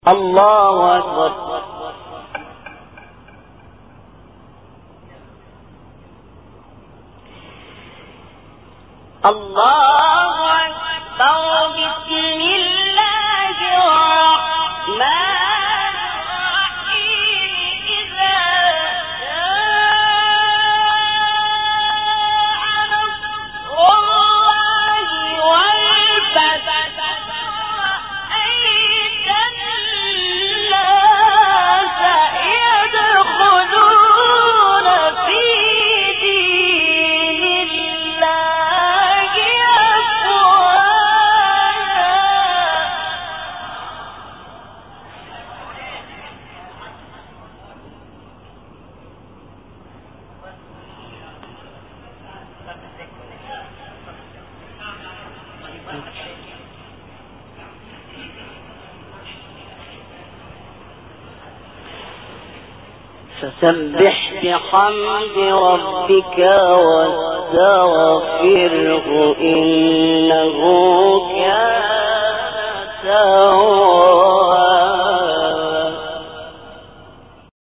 الله أكبر. الله أكبر. بسم الله الرحمن الرحيم. إذا جاء نصر الله والفتح ورأيت الناس يدخلون في دين الله فسبح بحمد ربك واستغفره إنه كان توابا.